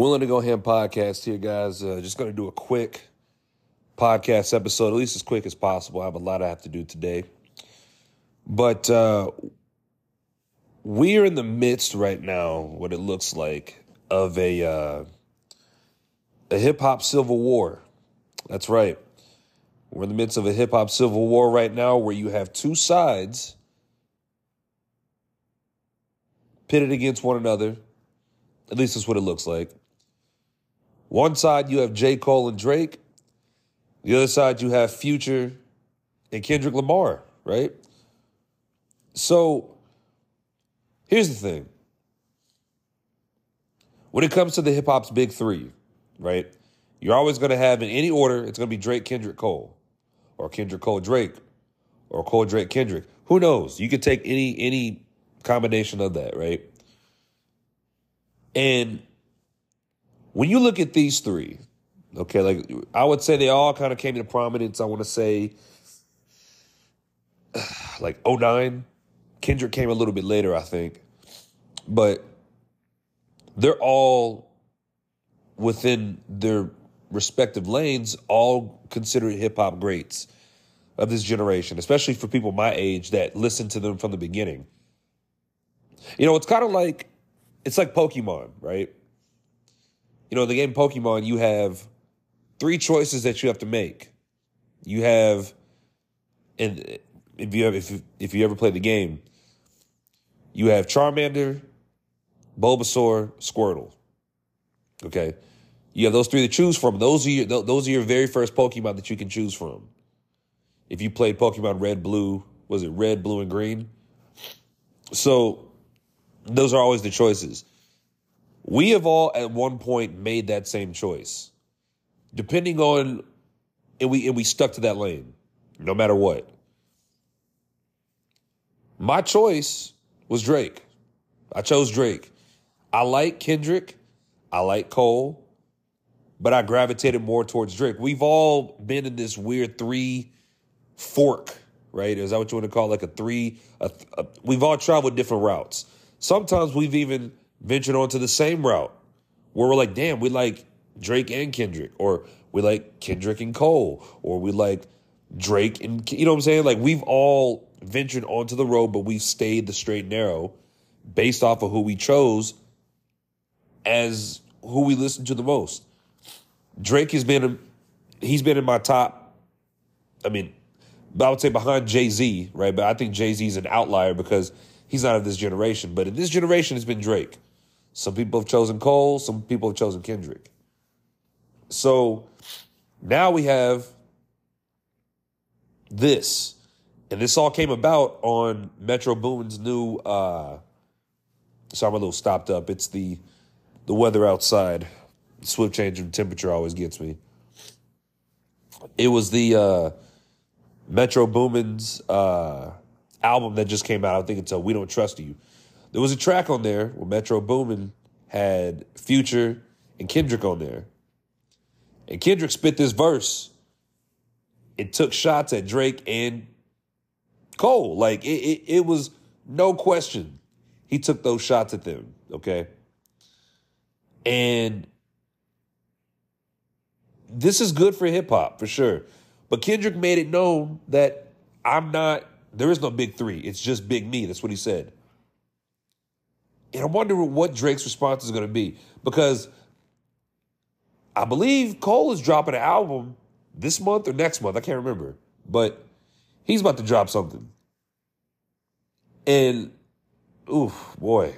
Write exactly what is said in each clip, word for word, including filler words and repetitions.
Willing to Go Ham podcast here, guys. Uh, just going to do a quick podcast episode, at least as quick as possible. I have a lot I have to do today. But uh, we are in the midst right now, what it looks like, of a, uh, a hip-hop civil war. That's right. We're in the midst of a hip-hop civil war right now where you have two sides pitted against one another. At least that's what it looks like. One side, you have J. Cole and Drake. The other side, you have Future and Kendrick Lamar, right? So here's the thing. When it comes to the hip-hop's big three, right, you're always going to have, in any order, it's going to be Drake, Kendrick, Cole, or Kendrick, Cole, Drake, or Cole, Drake, Kendrick. Who knows? You could take any any combination of that, right? And when you look at these three, okay, like I would say they all kind of came into prominence, I want to say, like oh nine. Kendrick came a little bit later, I think. But they're all within their respective lanes, all considered hip-hop greats of this generation, especially for people my age that listened to them from the beginning. You know, it's kind of like, it's like Pokemon, right? You know, in the game Pokemon, you have three choices that you have to make. You have, and if you have, if you, if you ever played the game, you have Charmander, Bulbasaur, Squirtle. Okay, you have those three to choose from. Those are your, those are your very first Pokemon that you can choose from. If you played Pokemon Red, Blue, was it Red, Blue, and Green? So those are always the choices. We have all at one point made that same choice, depending on, and we and we stuck to that lane, no matter what. My choice was Drake. I chose Drake. I like Kendrick. I like Cole, but I gravitated more towards Drake. We've all been in this weird three fork, right? Is that what you want to call it? Like a three? A, a, we've all traveled different routes. Sometimes we've even ventured onto the same route where we're like, damn, we like Drake and Kendrick, or we like Kendrick and Cole, or we like Drake and, you know what I'm saying? Like, we've all ventured onto the road, but we've stayed the straight and narrow based off of who we chose as who we listen to the most. Drake has been, he's been in my top, I mean, I would say behind Jay-Z, right? But I think Jay-Z is an outlier because he's not of this generation. But in this generation, it's been Drake. Some people have chosen Cole. Some people have chosen Kendrick. So now we have this. And this all came about on Metro Boomin's new, uh, so I'm a little stopped up. It's the the weather outside. The swift change in temperature always gets me. It was the uh, Metro Boomin's uh, album that just came out. I think it's a We Don't Trust You. There was a track on there where Metro Boomin had Future and Kendrick on there. And Kendrick spit this verse. It took shots at Drake and Cole. Like, it, it, it was no question. He took those shots at them, okay? And this is good for hip-hop, for sure. But Kendrick made it known that I'm not, there is no big three. It's just Big Me. That's what he said. And I wonder what Drake's response is going to be, because I believe Cole is dropping an album this month or next month. I can't remember. But he's about to drop something. And, oof, boy.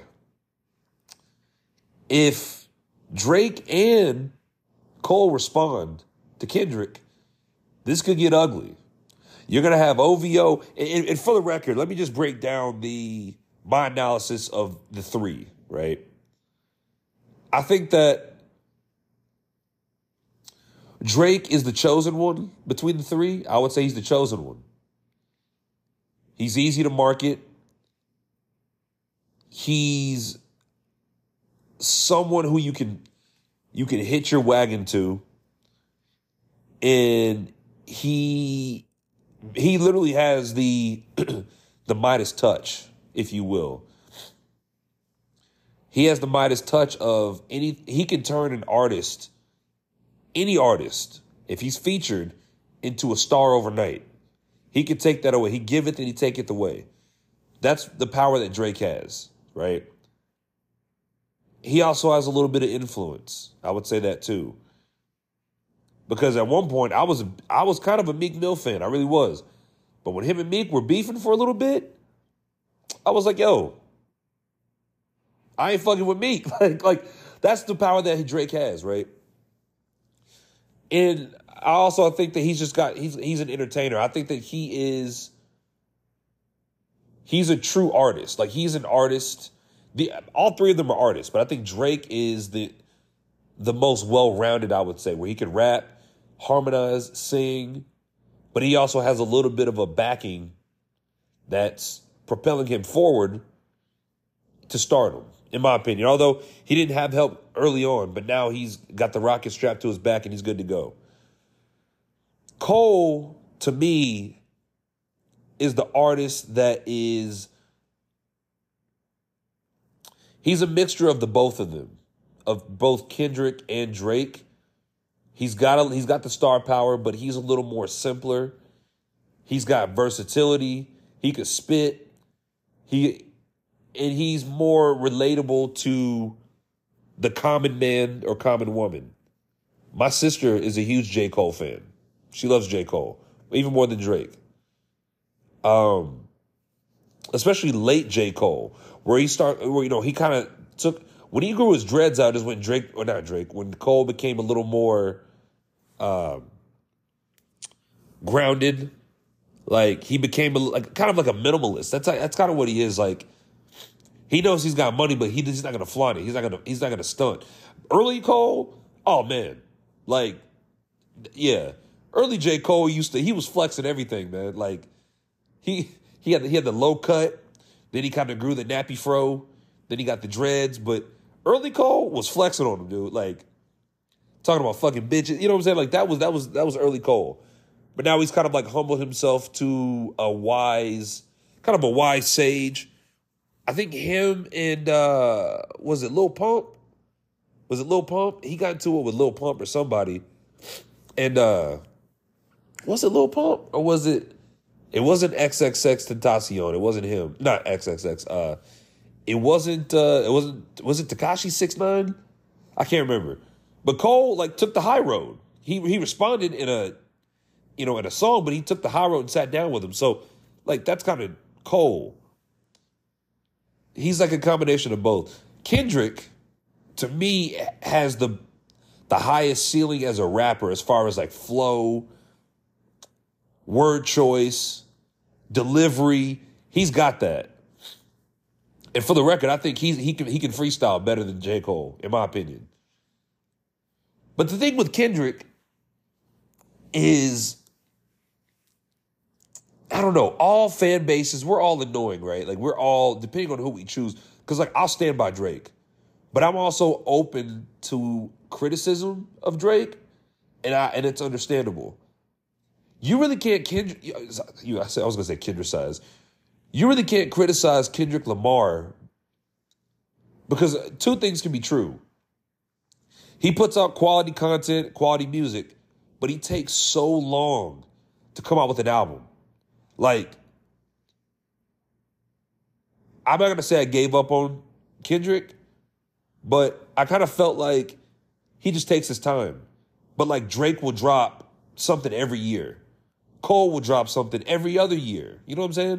If Drake and Cole respond to Kendrick, this could get ugly. You're going to have O V O. And, and for the record, let me just break down the my analysis of the three, right? I think that Drake is the chosen one between the three. I would say he's the chosen one. He's easy to market. He's someone who you can you can hitch your wagon to. And he he literally has the the Midas touch, if you will. He has the Midas touch of any, he can turn an artist, any artist, if he's featured, into a star overnight. He can take that away. He giveth and he taketh away. That's the power that Drake has, right? He also has a little bit of influence. I would say that too. Because at one point, I was I was kind of a Meek Mill fan. I really was. But when him and Meek were beefing for a little bit, I was like, yo, I ain't fucking with Meek. like, like that's the power that Drake has, right? And I also think that he's just got, he's he's an entertainer. I think that he is, he's a true artist. Like, he's an artist. The all three of them are artists, but I think Drake is the the most well-rounded, I would say, where he can rap, harmonize, sing, but he also has a little bit of a backing that's propelling him forward to stardom, in my opinion. Although he didn't have help early on, but now he's got the rocket strapped to his back and he's good to go. Cole, to me, is the artist that is, he's a mixture of the both of them, of both Kendrick and Drake. He's got a, he's got the star power, but he's a little more simpler. He's got versatility. He could spit. He and he's more relatable to the common man or common woman. My sister is a huge J. Cole fan. She loves J. Cole, even more than Drake. Um, especially late J. Cole, where he start, where you know he kind of took when he grew his dreads out is when Drake, or not Drake, when Cole became a little more um, grounded. Like he became a, like kind of like a minimalist. That's that's kind of what he is. Like he knows he's got money, but he, he's not gonna flaunt it. He's not gonna he's not gonna stunt. Early Cole, oh man, like yeah. Early J. Cole used to, he was flexing everything, man. Like, he he had the, he had the low cut, then he kind of grew the nappy fro, then he got the dreads, but early Cole was flexing on him, dude. Like, talking about fucking bitches, you know what I'm saying? Like, that was that was that was early Cole. But now he's kind of like humbled himself to a wise, kind of a wise sage. I think him and uh was it Lil Pump? Was it Lil Pump? He got into it with Lil Pump or somebody, and uh. Was it Lil Pump or was it? It wasn't X X X Tentacion. It wasn't him. Not X X X. Uh, it wasn't. Uh, it wasn't. Was it Tekashi six nine? I can't remember. But Cole like took the high road. He he responded in a, you know, in a song, but he took the high road and sat down with him. So like that's kind of Cole. He's like a combination of both. Kendrick, to me, has the the highest ceiling as a rapper as far as like flow, word choice, delivery. He's got that. And for the record, I think he's, he can he can freestyle better than J. Cole, in my opinion. But the thing with Kendrick is, I don't know, all fan bases, we're all annoying, right? Like, we're all, depending on who we choose, because, like, I'll stand by Drake. But I'm also open to criticism of Drake, and I and it's understandable. You really can't Kendrick. You, I, said, I was gonna say Kendrick size. You really can't criticize Kendrick Lamar because two things can be true. He puts out quality content, quality music, but he takes so long to come out with an album. Like, I'm not gonna say I gave up on Kendrick, but I kind of felt like he just takes his time. But like Drake will drop something every year. Cole will drop something every other year. You know what I'm saying?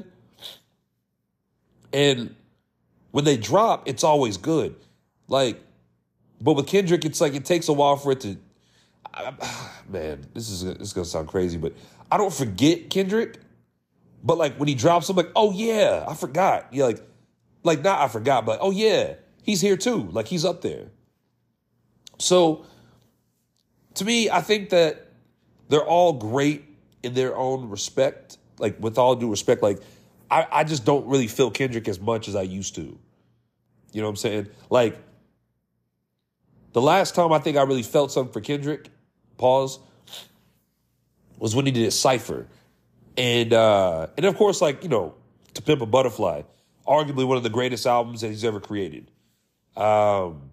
And when they drop, it's always good. Like, but with Kendrick, it's like it takes a while for it to. I, man, this is this is gonna sound crazy, but I don't forget Kendrick. But like when he drops, I'm like, oh yeah, I forgot. Yeah, like, like not I forgot, but oh yeah, he's here too. Like he's up there. So, to me, I think that they're all great in their own respect. Like with all due respect, like I, I just don't really feel Kendrick as much as I used to. You know what I'm saying? Like the last time I think I really felt something for Kendrick, pause, was when he did Cypher. And uh, and of course, like, you know, To Pimp a Butterfly, arguably one of the greatest albums that he's ever created. Um,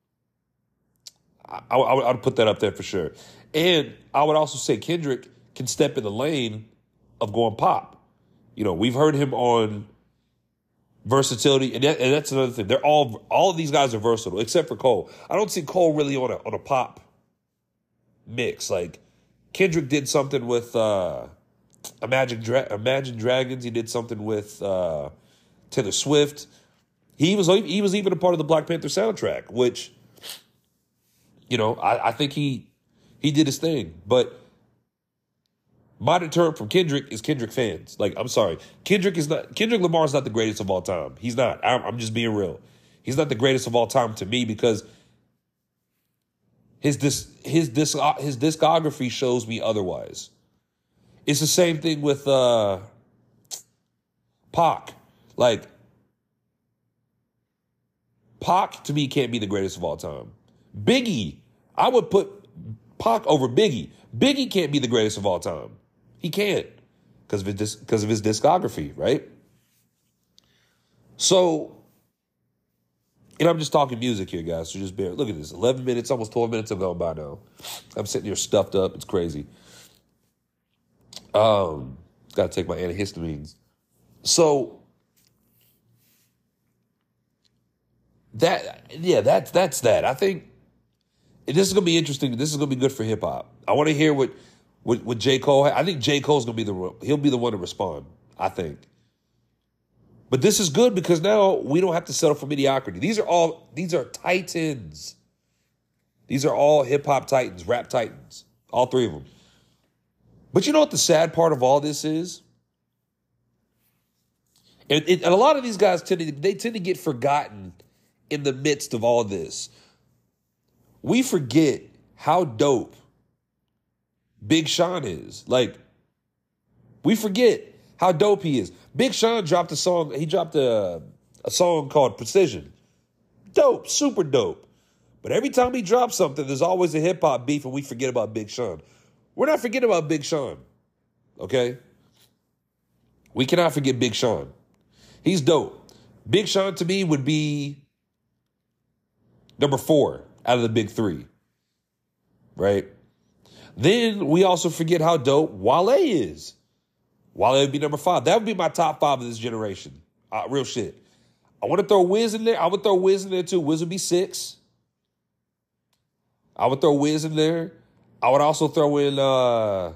I, I, I would put that up there for sure. And I would also say Kendrick can step in the lane of going pop. You know, we've heard him on versatility, and, that, and that's another thing. They're all all of these guys are versatile, except for Cole. I don't see Cole really on a on a pop mix. Like Kendrick did something with uh, Imagine Dra- Imagine Dragons. He did something with uh, Taylor Swift. He was he was even a part of the Black Panther soundtrack, which, you know, I, I think he he did his thing. But my deterrent from Kendrick is Kendrick fans. Like, I'm sorry, Kendrick is not Kendrick Lamar is not the greatest of all time. He's not. I'm, I'm just being real. He's not the greatest of all time to me because his dis, his dis, his discography shows me otherwise. It's the same thing with uh, Pac. Like, Pac to me can't be the greatest of all time. Biggie, I would put Pac over Biggie. Biggie can't be the greatest of all time. He can't because of his because of his discography, right? So, and I'm just talking music here, guys. So just bear. Look at this. eleven minutes, almost twelve minutes have gone by now. I'm sitting here stuffed up. It's crazy. Um, got to take my antihistamines. So that, yeah, that's that's that. I think this is gonna be interesting. This is gonna be good for hip hop. I want to hear what. With, with J. Cole, I think J. Cole's going to be the, he'll be the one to respond, I think. But this is good because now we don't have to settle for mediocrity. These are all, these are titans. These are all hip-hop titans, rap titans, all three of them. But you know what the sad part of all this is? And, and a lot of these guys, tend to, they tend to get forgotten in the midst of all this. We forget how dope Big Sean is. Like, we forget how dope he is. Big Sean dropped a song, he dropped a, a song called Precision. Dope, super dope. But every time he drops something, there's always a hip-hop beef and we forget about Big Sean. We're not forgetting about Big Sean, okay? We cannot forget Big Sean. He's dope. Big Sean to me would be number four out of the big three, right? Then we also forget how dope Wale is. Wale would be number five. That would be my top five of this generation. Uh, real shit. I want to throw Wiz in there. I would throw Wiz in there too. Wiz would be six. I would throw Wiz in there. I would also throw in, uh,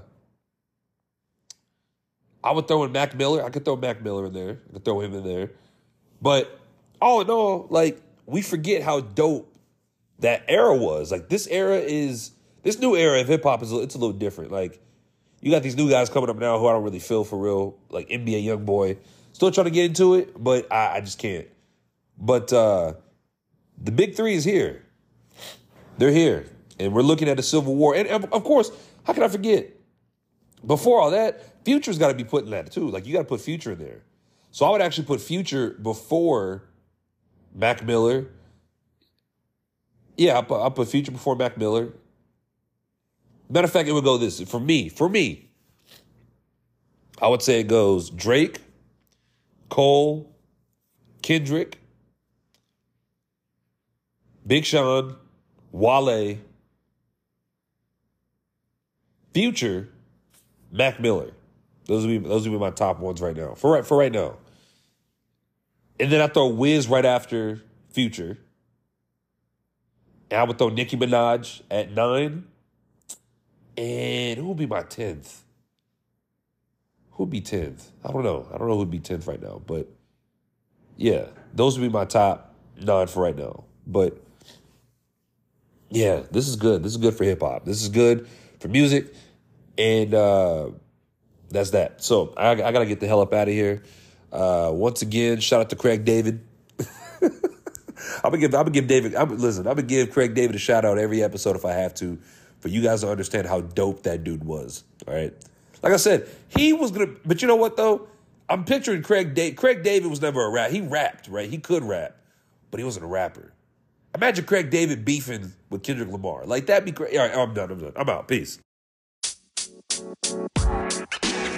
I would throw in Mac Miller. I could throw Mac Miller in there. I could throw him in there. But all in all, like, we forget how dope that era was. Like, this era is... This new era of hip-hop, is it's a little different. Like, you got these new guys coming up now who I don't really feel for real, like N B A Youngboy. Still trying to get into it, but I, I just can't. But uh, the big three is here. They're here. And we're looking at a civil war. And, of course, how can I forget? Before all that, Future's got to be put in that, too. Like, you got to put Future in there. So I would actually put Future before Mac Miller. Yeah, I'll put, I'll put Future before Mac Miller. Matter of fact, it would go this. For me, for me, I would say it goes Drake, Cole, Kendrick, Big Sean, Wale, Future, Mac Miller. Those would be those would be my top ones right now. For right for right now. And then I throw Wiz right after Future. And I would throw Nicki Minaj at nine. And who would be my tenth? Who would be tenth? I don't know. I don't know who would be tenth right now. But, yeah, those would be my top nine for right now. But, yeah, this is good. This is good for hip-hop. This is good for music. And uh, that's that. So, I, I got to get the hell up out of here. Uh, once again, shout out to Craig David. I'm going to give, I'm gonna give David, I'm, listen, I'm going to give Craig David a shout out every episode if I have to, for you guys to understand how dope that dude was, all right? Like I said, he was going to, but you know what, though? I'm picturing Craig David. Craig David was never a rap. He rapped, right? He could rap, but he wasn't a rapper. Imagine Craig David beefing with Kendrick Lamar. Like, that'd be great. All right, I'm done, I'm done. I'm out. Peace.